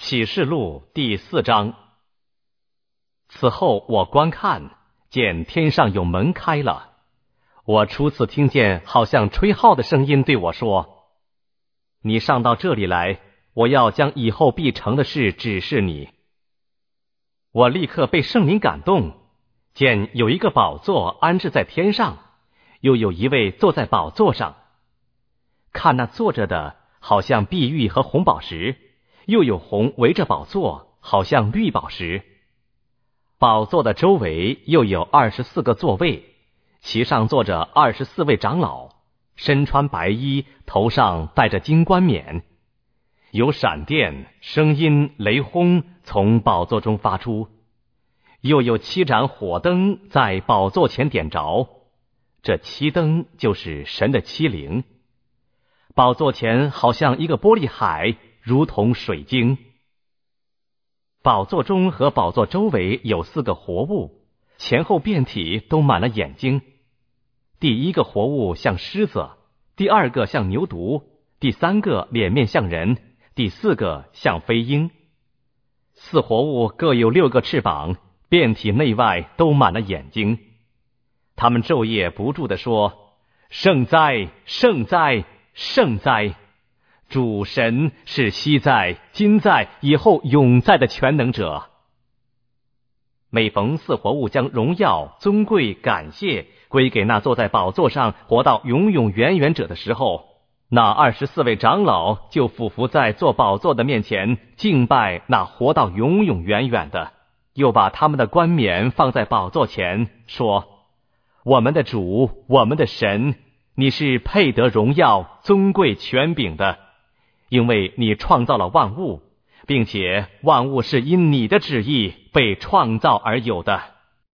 启示录第4章。此后我观看，见天上有门开了，我初次听见好像吹号的声音对我说：你上到这里来，我要将以后必成的事指示你。我立刻被圣灵感动，见有一个宝座安置在天上，又有一位坐在宝座上。看那坐着的好像碧玉和红宝石，又有红围着宝座，好像绿宝石。宝座的周围又有24个座位，其上坐着24位长老，身穿白衣，头上戴着金冠冕。有闪电、声音、雷轰从宝座中发出，又有7盏火灯在宝座前点着，这7灯就是神的7灵。宝座前好像一个玻璃海，如同水晶。宝座中和宝座周围有4个活物，前后遍体都满了眼睛。第一个活物像狮子，第2个像牛犊，第3个脸面像人，第4个像飞鹰。4活物各有6个翅膀，遍体内外都满了眼睛。他们昼夜不住地说：圣哉，圣哉，圣哉！主神是昔在、今在、以后永在的全能者。每逢4活物将荣耀、尊贵、感谢归给那坐在宝座上活到永永远远者的时候，那24位长老就俯伏在坐宝座的面前，敬拜那活到永永远远的，又把他们的冠冕放在宝座前，说：我们的主，我们的神，你是配得荣耀、尊贵、权柄的，因为你创造了万物，并且万物是因你的旨意被创造而有的。